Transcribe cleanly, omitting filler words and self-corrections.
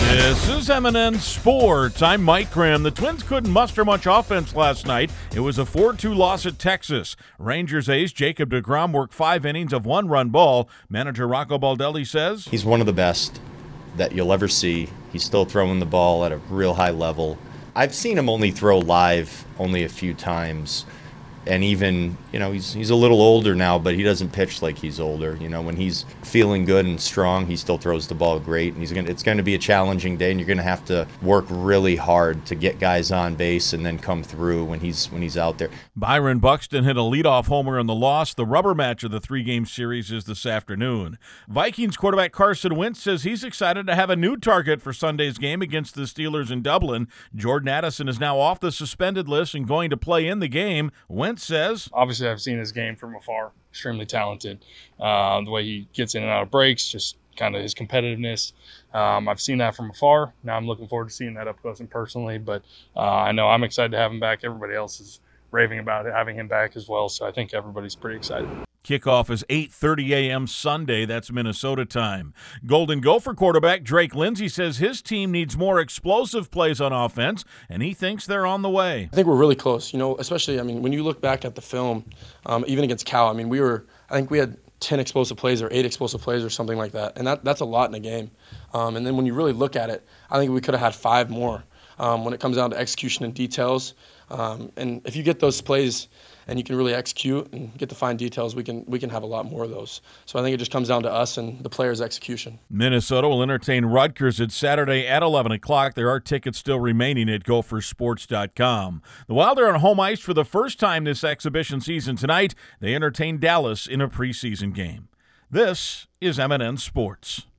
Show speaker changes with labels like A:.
A: This is M&N Sports. I'm Mike Graham. The Twins couldn't muster much offense last night. It was a 4-2 loss at Texas. Rangers ace Jacob deGrom worked 5 innings of 1-run ball. Manager Rocco Baldelli says,
B: he's one of the best that you'll ever see. He's still throwing the ball at a real high level. I've seen him only throw live only a few times. And even, he's a little older now, but he doesn't pitch like he's older. When he's feeling good and strong, he still throws the ball great. And it's going to be a challenging day, and you're going to have to work really hard to get guys on base and then come through when he's out there.
A: Byron Buxton hit a leadoff homer in the loss. The rubber match of the 3-game series is this afternoon. Vikings quarterback Carson Wentz says he's excited to have a new target for Sunday's game against the Steelers in Dublin. Jordan Addison is now off the suspended list and going to play in the game. Wentz says,
C: obviously I've seen his game from afar. Extremely talented. The way he gets in and out of breaks, just kind of his competitiveness. I've seen that from afar. Now I'm looking forward to seeing that up close and personally. But I know I'm excited to have him back. Everybody else is raving about it, having him back as well. So I think everybody's pretty excited.
A: Kickoff is 8:30 a.m. Sunday. That's Minnesota time. Golden Gopher quarterback Drake Lindsey says his team needs more explosive plays on offense, and he thinks they're on the way.
D: I think we're really close, especially, when you look back at the film, even against Cal, I think we had 10 explosive plays or 8 explosive plays or something like that, and that's a lot in a game. And then when you really look at it, I think we could have had 5 more when it comes down to execution and details. And if you get those plays and you can really execute and get the fine details, we can have a lot more of those. So I think it just comes down to us and the players' execution.
A: Minnesota will entertain Rutgers at Saturday at 11 o'clock. There are tickets still remaining at gophersports.com. The Wild are on home ice for the first time this exhibition season tonight. They entertain Dallas in a preseason game. This is M&N Sports.